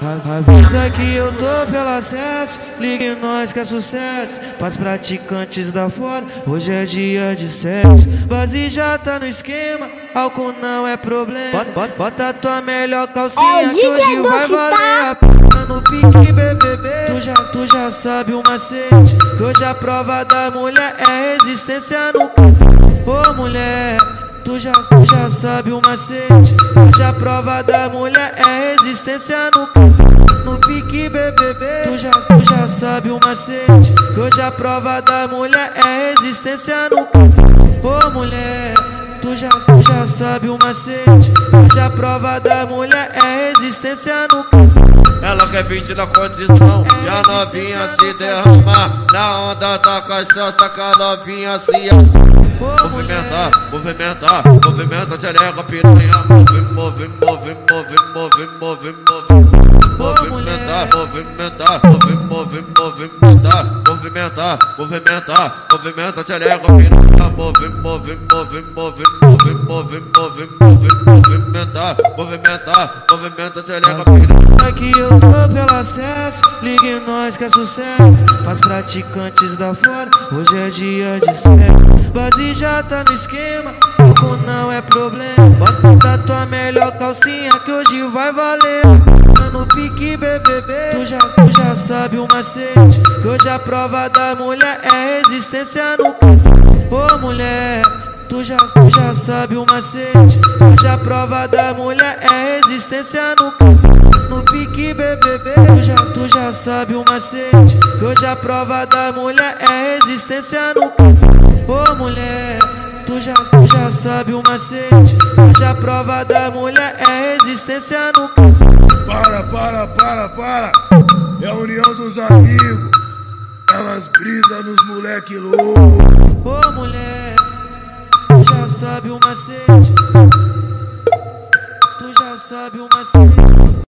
Avisa que eu tô pelo acesso, ligue nós que é sucesso. Pras praticantes da fora, hoje é dia de sexo. Base já tá no esquema, álcool não é problema. Bota tua melhor calcinha que hoje vai valer a pena no pique BBB. Tu já sabe o macete, que hoje a prova da mulher é resistência no casamento. Ô mulher, tu já sabe o macete, hoje a prova da mulher é resistência no casamento. No pique BBB, tu já sabe o macete, que hoje a prova da mulher é resistência no casamento. Ô mulher, tu já sabe o macete, hoje a prova da mulher é resistência no casamento. Ela quer 20 na condição e a novinha se derramar na onda da cachaça, que a novinha se movimentar, movimentar, movimenta, xereca, piranha, movimentar, movimentar, movimentar, movimenta, xereca, piranha, movimenta, xereca, piranha. Aqui eu tô pelo acesso, ligue nós que é sucesso. Pras praticantes da fora, hoje é dia de sexo. Base já tá no esquema, álcool não é problema. Bota tua melhor calcinha que hoje vai valer no pique BBB. Tu já sabe o macete, que hoje a prova da mulher é resistência no casamento. Ô mulher, tu já sabe o macete, hoje a prova da mulher é resistência no casamento. No pique BBB, tu já sabe o macete, que hoje a prova da mulher é resistência no casamento. Ô mulher, tu já sabe o macete, hoje a prova da mulher é resistência no casamento. Para, é a união dos amigos, elas brisam nos moleque louco. Ô mulher, tu já sabe o macete, tu já sabe o macete.